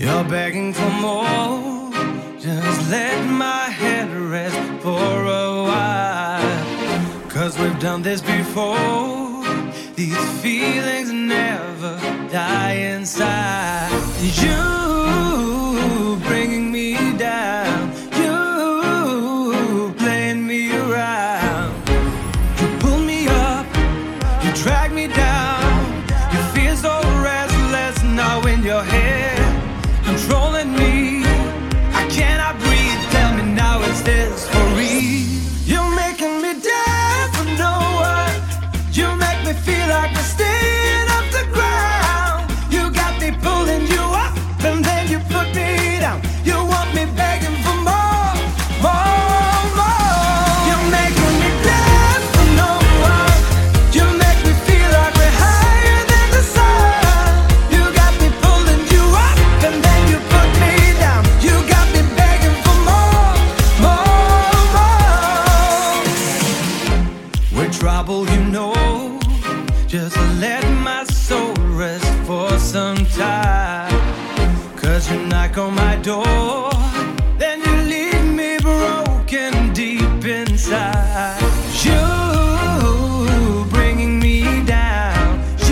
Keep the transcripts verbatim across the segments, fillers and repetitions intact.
You're begging for more. Just let my head rest for a while. Cause we've done this before. These feelings never die inside. You bringing me down. You playing me around. You pull me up. You drag me down. You feel so restless now in your head. Controlling me, I cannot breathe. Tell me now, is this for real? You're making me dance for no one. You make me feel like we're staying off the ground. You got me pulling you up, and then you put me down. You want me begging for more, more, more. You're making me dance for no one. You make me feel like we're higher than the sun. You got me pulling you up, and then you put me down. You got me begging for more, more, more. We're trouble, you know. Just let my soul rest for some time. Cause you knock on my door, then you leave me broken deep inside. You bringing me down.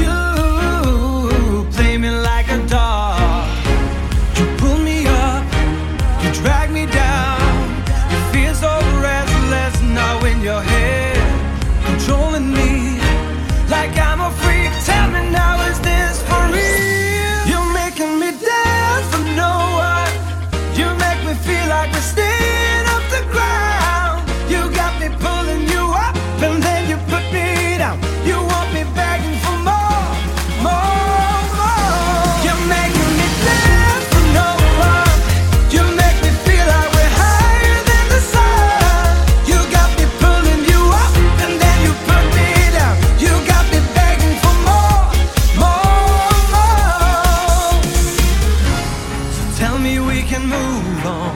You play me like a dog. You pull me up, you drag me down. You feel so restless now in your head, controlling me like I'm a freak. Tell me now, is this for real? You're making me dance for no one. You make me feel like we're staying off the ground. You got me pulling you up, and then you put me down. You want me begging for more, more, more. You're making me dance for no one. You make me feel like we're higher than the sun. You got me pulling you up, and then you put me down. You got me begging for more, more, more. So tell me we can move on.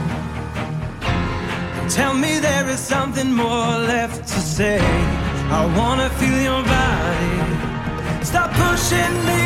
Tell me there is something more left to say. I wanna feel your body. Stop pushing me